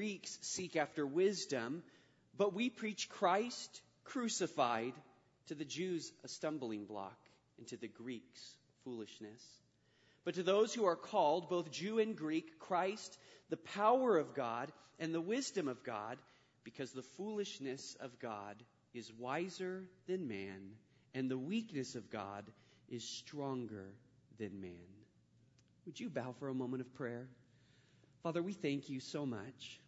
Greeks seek after wisdom, but we preach Christ crucified, to the Jews a stumbling block, and to the Greeks foolishness. But to those who are called, both Jew and Greek, Christ, the power of God and the wisdom of God, because the foolishness of God is wiser than man, and the weakness of God is stronger than man. Would you bow for a moment of prayer? Father, we thank you so much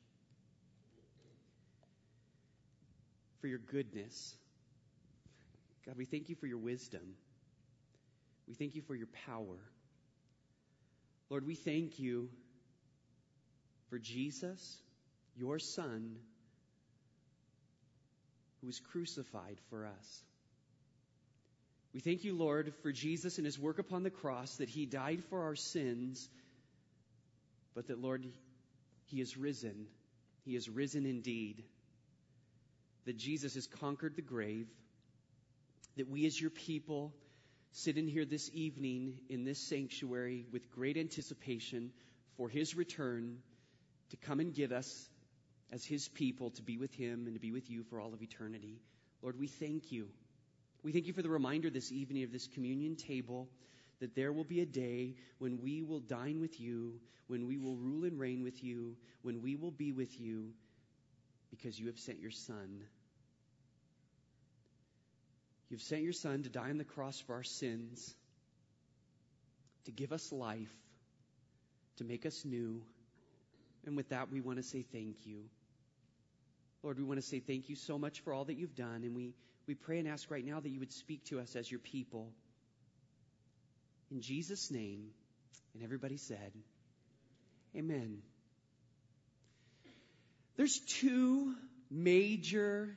for your goodness. God, we thank you for your wisdom. We thank you for your power. Lord, we thank you for Jesus, your Son, who was crucified for us. We thank you, Lord, for Jesus and his work upon the cross, that he died for our sins, but that, Lord, he is risen. He is risen indeed. That Jesus has conquered the grave. That we as your people sit in here this evening in this sanctuary with great anticipation for his return to come and get us as his people to be with him and to be with you for all of eternity. Lord, we thank you. We thank you for the reminder this evening of this communion table, that there will be a day when we will dine with you, when we will rule and reign with you, when we will be with you, because you have sent your Son. You've sent your Son to die on the cross for our sins, to give us life, to make us new. And with that, we want to say thank you. Lord, we want to say thank you so much for all that you've done. And we pray and ask right now that you would speak to us as your people. In Jesus' name, and everybody said, amen. There's two major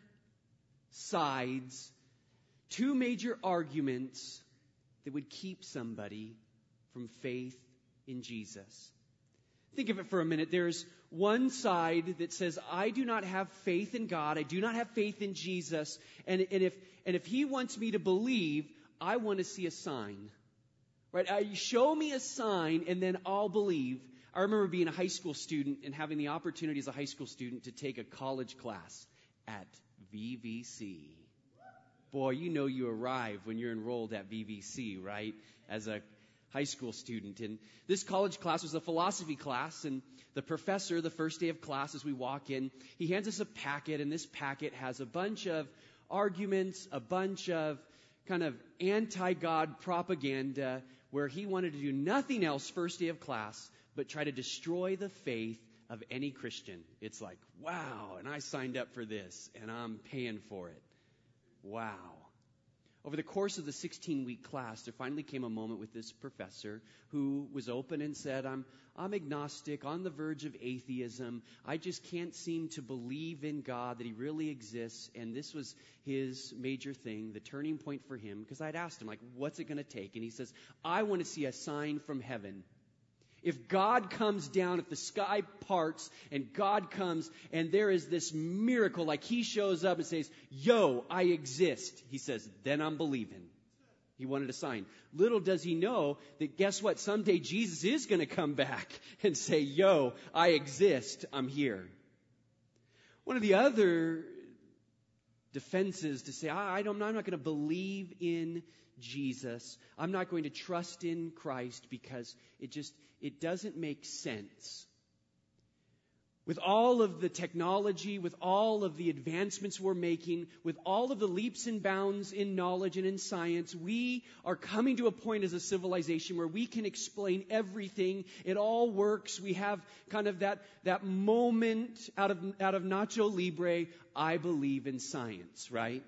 sides, two major arguments that would keep somebody from faith in Jesus. Think of it for a minute. There's one side that says, I do not have faith in God. I do not have faith in Jesus. And if he wants me to believe, I want to see a sign. Right? Show me a sign and then I'll believe. I remember being a high school student and having the opportunity as a high school student to take a college class at VVC. Boy, you know you arrive when you're enrolled at VVC, right? As a high school student. And this college class was a philosophy class, and the professor, the first day of class, as we walk in, he hands us a packet, and this packet has a bunch of arguments, a bunch of kind of anti-God propaganda, where he wanted to do nothing else first day of class but try to destroy the faith of any Christian. It's like, wow, and I signed up for this, and I'm paying for it. Wow. Over the course of the 16-week class, there finally came a moment with this professor who was open and said, I'm agnostic, on the verge of atheism. I just can't seem to believe in God, that he really exists. And this was his major thing, the turning point for him. Because I'd asked him, like, what's it going to take? And he says, I want to see a sign from heaven. If God comes down, if the sky parts and God comes and there is this miracle, like he shows up and says, yo, I exist. He says, then I'm believing. He wanted a sign. Little does he know that, guess what? Someday Jesus is going to come back and say, yo, I exist. I'm here. One of the other defenses to say, I'm not going to believe in Jesus. I'm not going to trust in Christ because it doesn't make sense. With all of the technology, with all of the advancements we're making, with all of the leaps and bounds in knowledge and in science, we are coming to a point as a civilization where we can explain everything. It all works. We have kind of that moment out of Nacho Libre, I believe in science, right?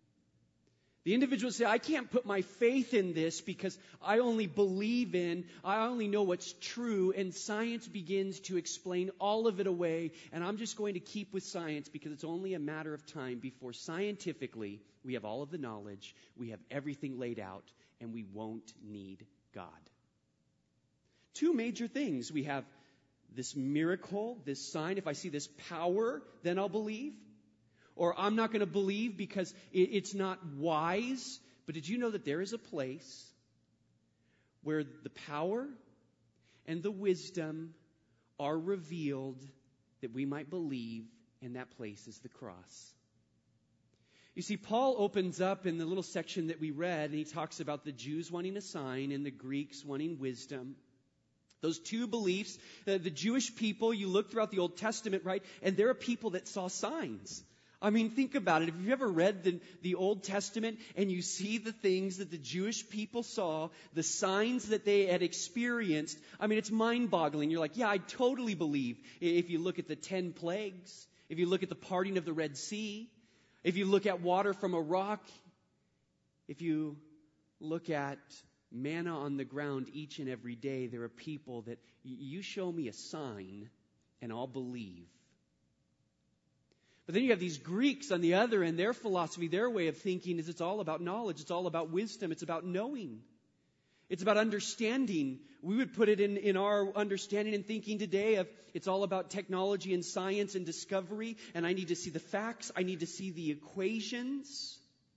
The individuals say, I can't put my faith in this because I only know what's true, and science begins to explain all of it away, and I'm just going to keep with science because it's only a matter of time before scientifically we have all of the knowledge, we have everything laid out, and we won't need God. Two major things. We have this miracle, this sign. If I see this power, then I'll believe. Or I'm not going to believe because it's not wise. But did you know that there is a place where the power and the wisdom are revealed that we might believe, and that place is the cross. You see, Paul opens up in the little section that we read, and he talks about the Jews wanting a sign and the Greeks wanting wisdom. Those two beliefs, the Jewish people, you look throughout the Old Testament, right, and they're a people that saw signs. I mean, think about it. If you've ever read the Old Testament and you see the things that the Jewish people saw, the signs that they had experienced, I mean, it's mind-boggling. You're like, yeah, I totally believe. If you look at the 10 plagues, if you look at the parting of the Red Sea, if you look at water from a rock, if you look at manna on the ground each and every day, there are people that you show me a sign and I'll believe. But then you have these Greeks on the other end. Their philosophy, their way of thinking is it's all about knowledge. It's all about wisdom. It's about knowing. It's about understanding. We would put it in our understanding and thinking today of it's all about technology and science and discovery. And I need to see the facts. I need to see the equations.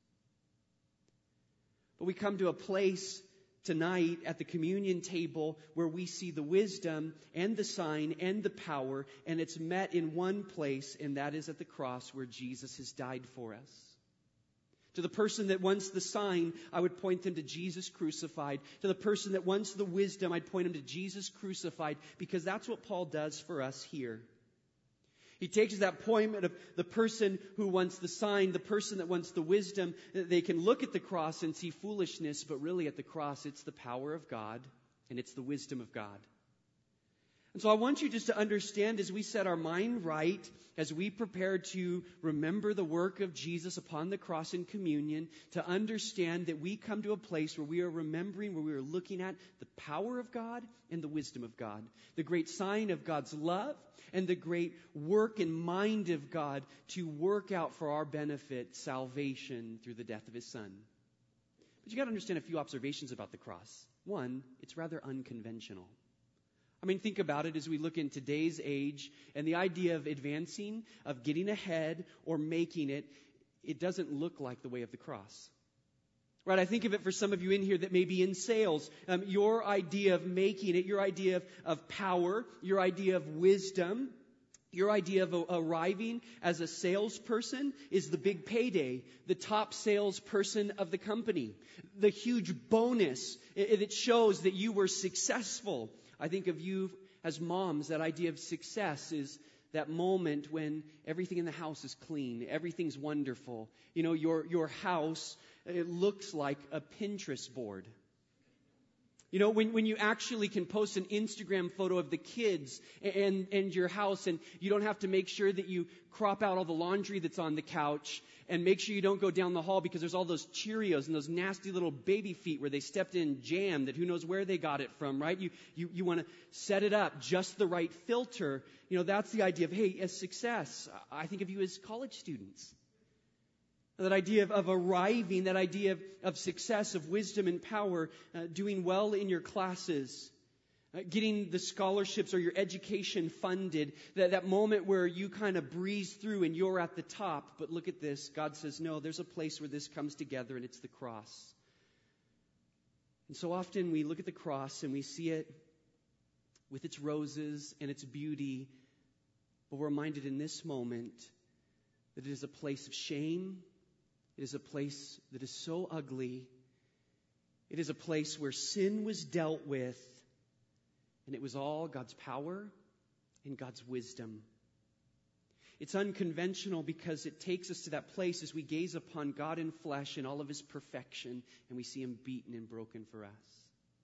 But we come to a place tonight at the communion table where we see the wisdom and the sign and the power, and it's met in one place, and that is at the cross where Jesus has died for us. To the person that wants the sign, I would point them to Jesus crucified. To the person that wants the wisdom, I'd point them to Jesus crucified, because that's what Paul does for us here. He takes that point of the person who wants the sign, the person that wants the wisdom. They can look at the cross and see foolishness, but really at the cross, it's the power of God and it's the wisdom of God. And so I want you just to understand as we set our mind right, as we prepare to remember the work of Jesus upon the cross in communion, to understand that we come to a place where we are remembering, where we are looking at the power of God and the wisdom of God, the great sign of God's love and the great work and mind of God to work out for our benefit salvation through the death of His Son. But you got to understand a few observations about the cross. One, it's rather unconventional. I mean, think about it as we look in today's age and the idea of advancing, of getting ahead or making it, it doesn't look like the way of the cross. Right? I think of it for some of you in here that may be in sales. Your idea of making it, your idea of power, your idea of wisdom, your idea of arriving as a salesperson is the big payday, the top salesperson of the company, the huge bonus. It shows that you were successful. I think of you as moms, that idea of success is that moment when everything in the house is clean, everything's wonderful. You know, your house, it looks like a Pinterest board. You know, when you actually can post an Instagram photo of the kids and your house, and you don't have to make sure that you crop out all the laundry that's on the couch, and make sure you don't go down the hall because there's all those Cheerios and those nasty little baby feet where they stepped in jam that who knows where they got it from, right? You want to set it up, just the right filter. You know, that's the idea of, hey, as success. I think of you as college students. That idea of arriving, that idea of success, of wisdom and power, doing well in your classes, getting the scholarships or your education funded, that moment where you kind of breeze through and you're at the top. But look at this. God says, no, there's a place where this comes together, and it's the cross. And so often we look at the cross and we see it with its roses and its beauty, but we're reminded in this moment that it is a place of shame. It is a place that is so ugly. It is a place where sin was dealt with, and it was all God's power and God's wisdom. It's unconventional because it takes us to that place as we gaze upon God in flesh in all of His perfection, and we see Him beaten and broken for us.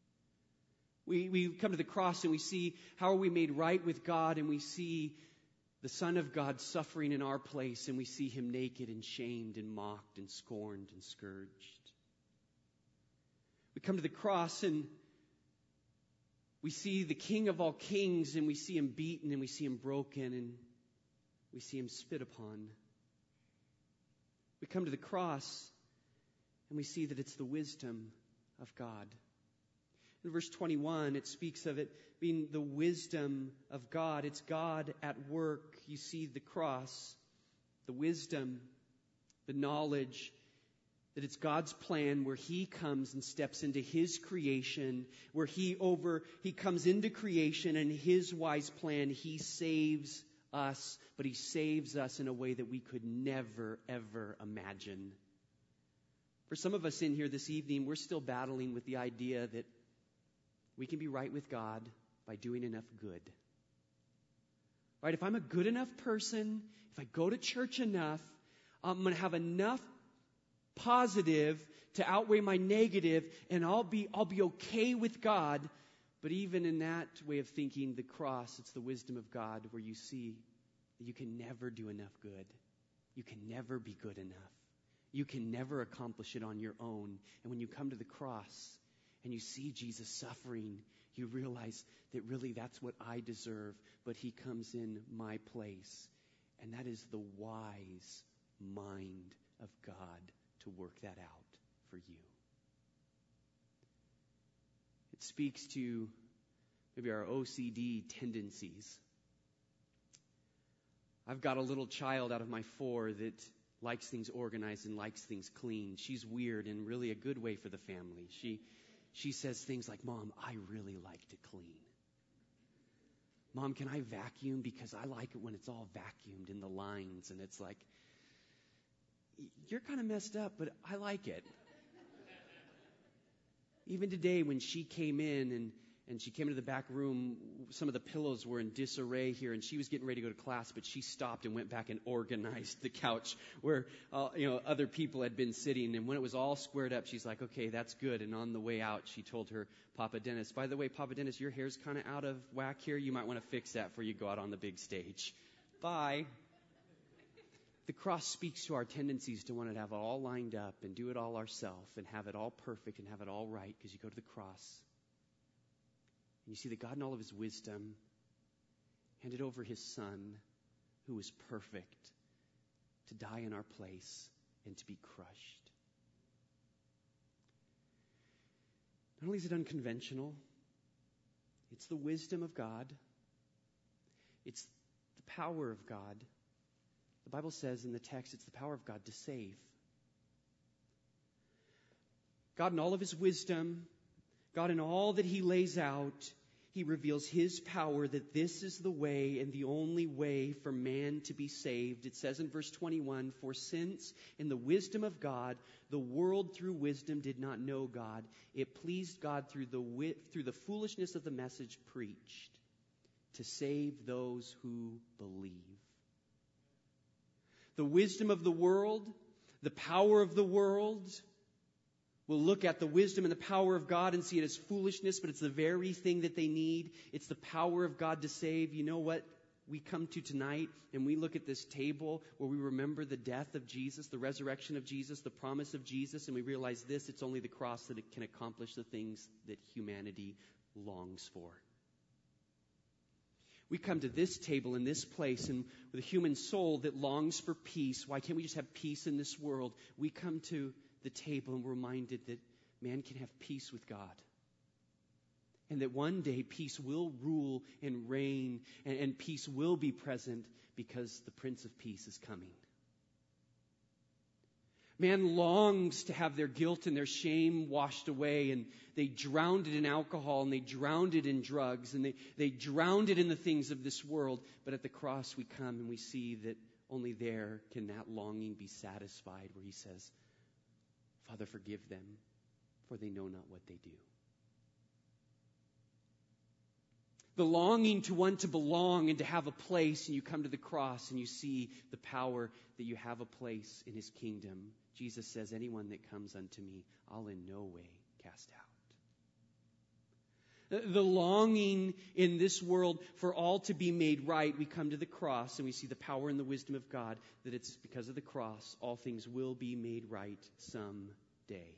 We come to the cross and we see how are we made right with God, and we see the Son of God suffering in our place, and we see Him naked and shamed and mocked and scorned and scourged. We come to the cross and we see the King of all kings, and we see Him beaten and we see Him broken and we see Him spit upon. We come to the cross and we see that it's the wisdom of God. In verse 21, it speaks of it being the wisdom of God. It's God at work. You see the cross, the wisdom, the knowledge that it's God's plan where He comes and steps into His creation, where He comes into creation and His wise plan, He saves us, but he saves us in a way that we could never, ever imagine. For some of us in here this evening, we're still battling with the idea that we can be right with God by doing enough good. Right? If I'm a good enough person, if I go to church enough, I'm going to have enough positive to outweigh my negative, and I'll be okay with God. But even in that way of thinking, the cross, it's the wisdom of God where you see that you can never do enough good. You can never be good enough. You can never accomplish it on your own. And when you come to the cross and you see Jesus suffering, you realize that really that's what I deserve, but he comes in my place. And that is the wise mind of God to work that out for you. It speaks to maybe our OCD tendencies. I've got a little child out of my 4 that likes things organized and likes things clean. She's weird in really a good way for the family. She says things like, "Mom, I really like to clean. Mom, can I vacuum? Because I like it when it's all vacuumed in the lines." And it's like, you're kind of messed up, but I like it. Even today when she came in and she came into the back room, some of the pillows were in disarray here, and she was getting ready to go to class, but she stopped and went back and organized the couch where other people had been sitting. And when it was all squared up, she's like, "Okay, that's good." And on the way out, she told her Papa Dennis, "By the way, Papa Dennis, your hair's kind of out of whack here. You might want to fix that before you go out on the big stage. Bye." The cross speaks to our tendencies to want to have it all lined up and do it all ourselves and have it all perfect and have it all right, because you go to the cross and you see that God in all of his wisdom handed over his Son, who was perfect, to die in our place and to be crushed. Not only is it unconventional, it's the wisdom of God. It's the power of God. The Bible says in the text, it's the power of God to save. God in all of his wisdom, God in all that he lays out, he reveals his power that this is the way and the only way for man to be saved. It says in verse 21, "For since in the wisdom of God, the world through wisdom did not know God, it pleased God through the foolishness of the message preached to save those who believe." The wisdom of the world, the power of the world, will look at the wisdom and the power of God and see it as foolishness, but it's the very thing that they need. It's the power of God to save. You know what we come to tonight, and we look at this table where we remember the death of Jesus, the resurrection of Jesus, the promise of Jesus, and we realize this, it's only the cross that it can accomplish the things that humanity longs for. We come to this table in this place, and with a human soul that longs for peace, why can't we just have peace in this world? We come to the table and we're reminded that man can have peace with God. And that one day peace will rule and reign, and peace will be present because the Prince of Peace is coming. Man longs to have their guilt and their shame washed away, and they drowned it in alcohol, and they drowned it in drugs, and they drowned it in the things of this world. But at the cross we come and we see that only there can that longing be satisfied, where he says, "Father, forgive them, for they know not what they do." The longing to want to belong and to have a place, and you come to the cross and you see the power that you have a place in his kingdom. Jesus says, "Anyone that comes unto me, I'll in no way cast out." The longing in this world for all to be made right, we come to the cross and we see the power and the wisdom of God, that it's because of the cross all things will be made right someday.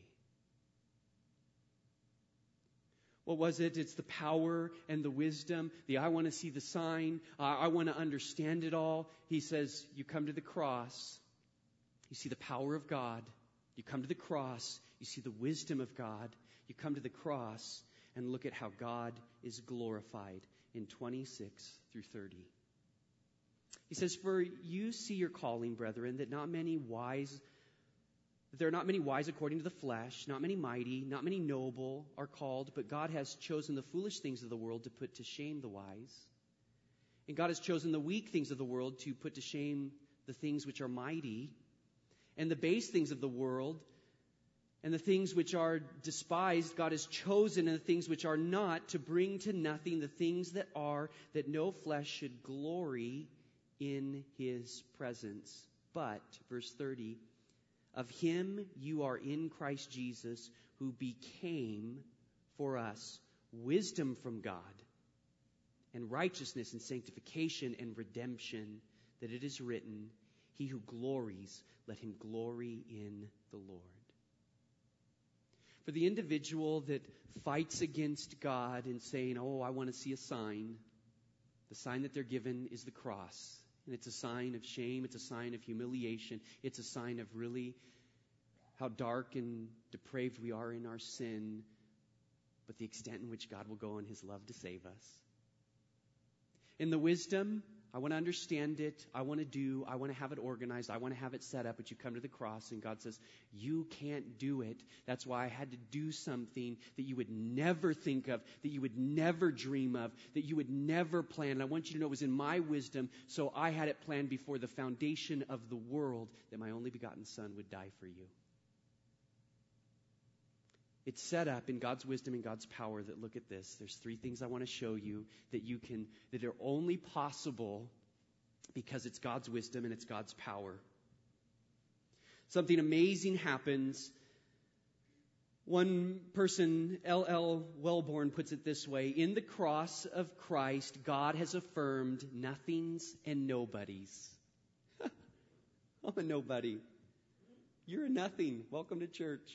What was it? It's the power and the wisdom. I want to see the sign. I want to understand it all. He says, you come to the cross. You see the power of God. You come to the cross. You see the wisdom of God. You come to the cross and look at how God is glorified in 26 through 30. He says, "For you see your calling, brethren, that there are not many wise according to the flesh, not many mighty, not many noble are called, but God has chosen the foolish things of the world to put to shame the wise. And God has chosen the weak things of the world to put to shame the things which are mighty, and the base things of the world, and the things which are despised, God has chosen, and the things which are not, to bring to nothing the things that are, that no flesh should glory in his presence. But, verse 30, of him you are in Christ Jesus, who became for us wisdom from God, and righteousness and sanctification and redemption, that it is written, he who glories, let him glory in the Lord. For the individual that fights against God and saying, oh, I want to see a sign, the sign that they're given is the cross. And it's a sign of shame. It's a sign of humiliation. It's a sign of really how dark and depraved we are in our sin, but the extent in which God will go in his love to save us. In the wisdom, I want to understand it. I want to have it organized. I want to have it set up. But you come to the cross and God says, you can't do it. That's why I had to do something that you would never think of, that you would never dream of, that you would never plan. And I want you to know it was in my wisdom, so I had it planned before the foundation of the world that my only begotten Son would die for you. It's set up in God's wisdom and God's power that, look at this, there's three things I want to show you that are only possible because it's God's wisdom and it's God's power. Something amazing happens. One person, L.L. Wellborn, puts it this way: in the cross of Christ, God has affirmed nothings and nobodies. I'm a nobody. You're a nothing. Welcome to church.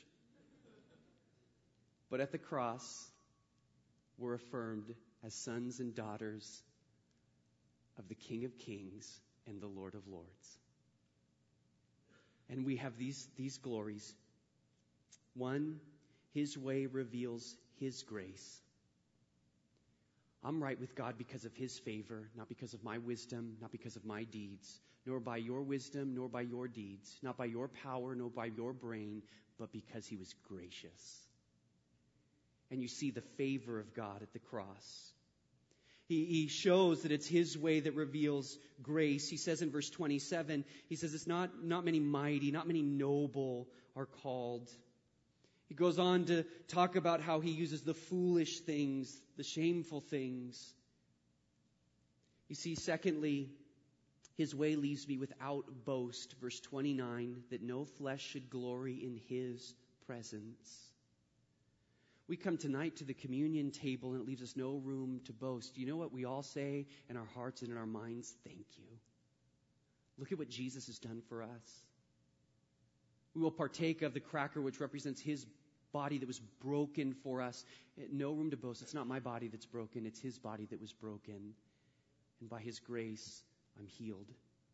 But at the cross, we're affirmed as sons and daughters of the King of Kings and the Lord of Lords. And we have these glories. One, his way reveals his grace. I'm right with God because of his favor, not because of my wisdom, not because of my deeds, nor by your wisdom, nor by your deeds, not by your power, nor by your brain, but because he was gracious. And you see the favor of God at the cross. He shows that it's his way that reveals grace. He says in verse 27, he says it's not many mighty, not many noble are called. He goes on to talk about how he uses the foolish things, the shameful things. You see, secondly, his way leaves me without boast. Verse 29, that no flesh should glory in his presence. We come tonight to the communion table and it leaves us no room to boast. Do you know what we all say in our hearts and in our minds? Thank you. Look at what Jesus has done for us. We will partake of the cracker, which represents his body that was broken for us. No room to boast. It's not my body that's broken. It's his body that was broken. And by his grace, I'm healed.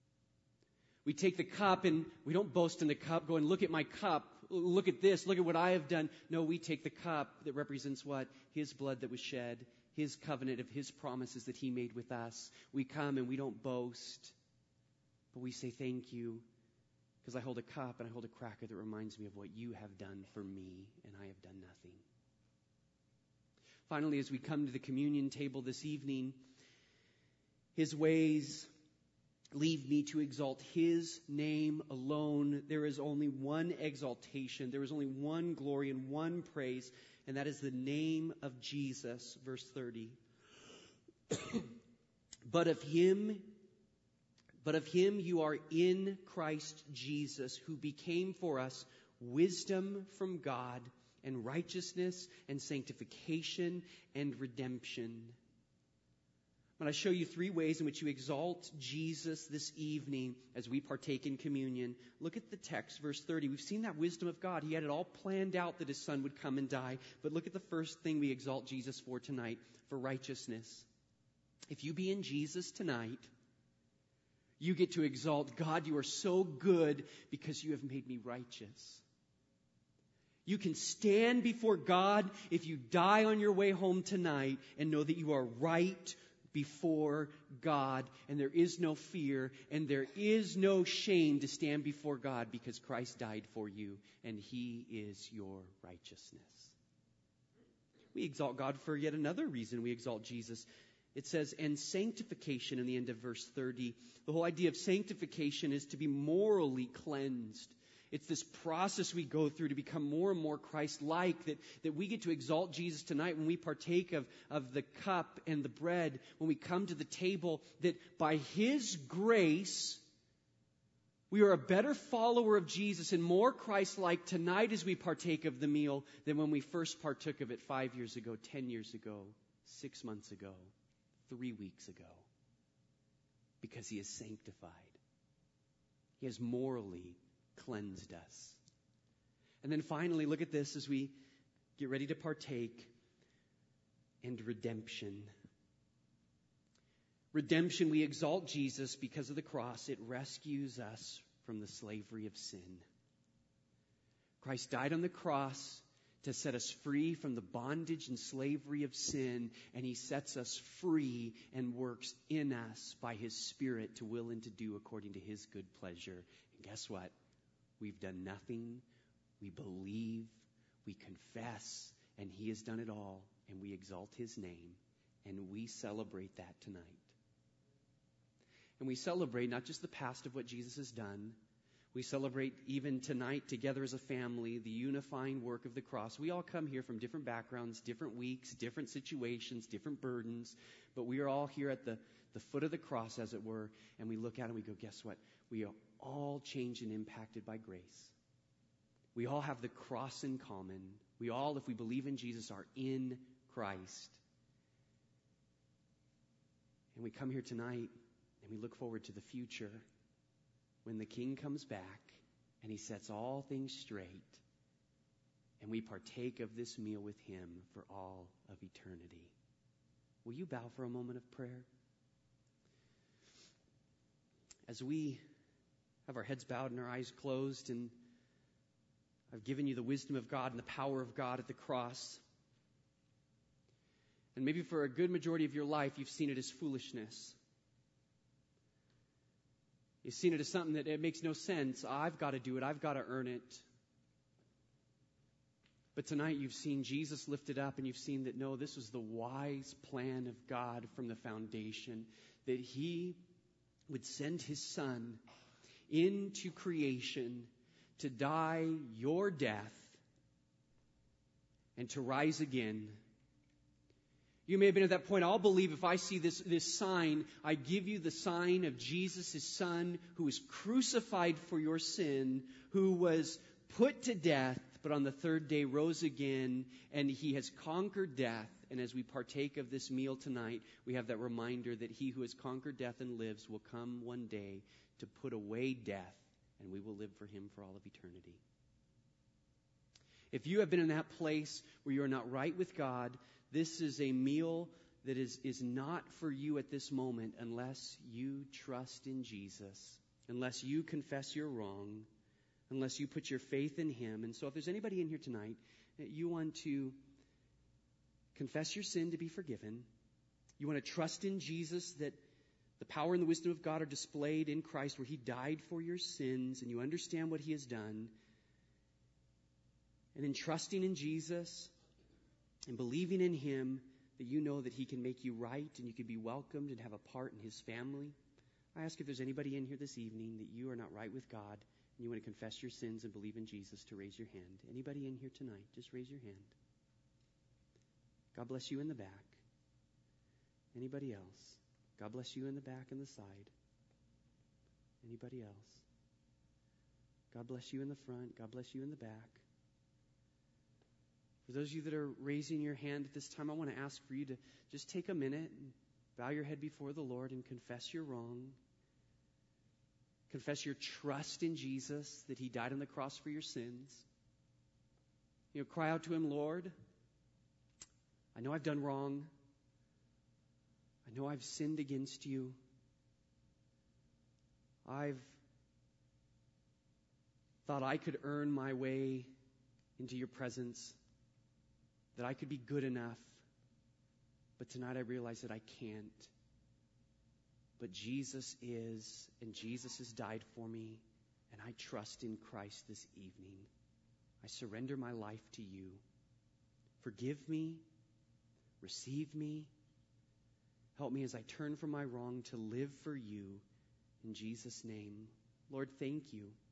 We take the cup and we don't boast in the cup, going, look at my cup. Look at this. Look at what I have done. No, we take the cup that represents what? His blood that was shed. His covenant of his promises that he made with us. We come and we don't boast. But we say thank you because I hold a cup and I hold a cracker that reminds me of what you have done for me, and I have done nothing. Finally, as we come to the communion table this evening, his ways leave me to exalt his name alone. There is only one exaltation. There is only one glory and one praise, and that is the name of Jesus. Verse 30. But of him you are in Christ Jesus, who became for us wisdom from God and righteousness and sanctification and redemption. I'm going to show you three ways in which you exalt Jesus this evening as we partake in communion. Look at the text, verse 30. We've seen that wisdom of God. He had it all planned out that his Son would come and die. But look at the first thing we exalt Jesus for tonight, for righteousness. If you be in Jesus tonight, you get to exalt God. You are so good because you have made me righteous. You can stand before God if you die on your way home tonight and know that you are right before God, and there is no fear and there is no shame to stand before God because Christ died for you and he is your righteousness. We exalt God for yet another reason. We exalt Jesus It says, and sanctification in the end of verse 30. The whole idea of sanctification is to be morally cleansed. It's this process we go through to become more and more Christ-like, that we get to exalt Jesus tonight when we partake of the cup and the bread, when we come to the table, that by His grace, we are a better follower of Jesus and more Christ-like tonight as we partake of the meal than when we first partook of it 5 years ago, 10 years ago, 6 months ago, 3 weeks ago. Because He is sanctified. He has morally cleansed us. And then finally, look at this as we get ready to partake. And redemption. Redemption, we exalt Jesus because of the cross. It rescues us from the slavery of sin. Christ died on the cross to set us free from the bondage and slavery of sin, and He sets us free and works in us by His Spirit to will and to do according to His good pleasure. And guess what? We've done nothing. We believe, we confess, and He has done it all, and we exalt His name, and we celebrate that tonight. And we celebrate not just the past of what Jesus has done. We celebrate even tonight together as a family the unifying work of the cross. We all come here from different backgrounds, different weeks, different situations, different burdens, but we are all here at the foot of the cross, as it were, and we look at it and we go, guess what? We are all changed and impacted by grace. We all have the cross in common. We all, if we believe in Jesus, are in Christ. And we come here tonight and we look forward to the future when the King comes back and He sets all things straight, and we partake of this meal with Him for all of eternity. Will you bow for a moment of prayer? As we have our heads bowed and our eyes closed, and I've given you the wisdom of God and the power of God at the cross, and maybe for a good majority of your life you've seen it as foolishness. You've seen it as something that it makes no sense. I've got to do it. I've got to earn it. But tonight you've seen Jesus lifted up, and you've seen that, no, this was the wise plan of God from the foundation, that He would send His Son into creation to die your death and to rise again. You may have been at that point. I'll believe if I see this sign. I give you the sign of Jesus, His Son, who was crucified for your sin, who was put to death, but on the third day rose again, and He has conquered death. And as we partake of this meal tonight, we have that reminder that He who has conquered death and lives will come one day to put away death, and we will live for Him for all of eternity. If you have been in that place where you are not right with God, this is a meal that is not for you at this moment unless you trust in Jesus, unless you confess you're wrong, unless you put your faith in Him. And so if there's anybody in here tonight that you want to confess your sin to be forgiven, you want to trust in Jesus, that the power and the wisdom of God are displayed in Christ, where He died for your sins, and you understand what He has done, and in trusting in Jesus and believing in Him, that you know that He can make you right and you can be welcomed and have a part in His family. I ask if there's anybody in here this evening that you are not right with God and you want to confess your sins and believe in Jesus, to raise your hand. Anybody in here tonight, just raise your hand. God bless you in the back. Anybody else? God bless you in the back and the side. Anybody else? God bless you in the front. God bless you in the back. For those of you that are raising your hand at this time, I want to ask for you to just take a minute and bow your head before the Lord and confess your wrong. Confess your trust in Jesus, that He died on the cross for your sins. Cry out to Him, Lord, I know I've done wrong. I know I've sinned against You. I've thought I could earn my way into Your presence, that I could be good enough. But tonight I realize that I can't. But Jesus is, and Jesus has died for me, and I trust in Christ this evening. I surrender my life to You. Forgive me, receive me, Help me as I turn from my wrong to live for you. In Jesus' name, Lord, thank you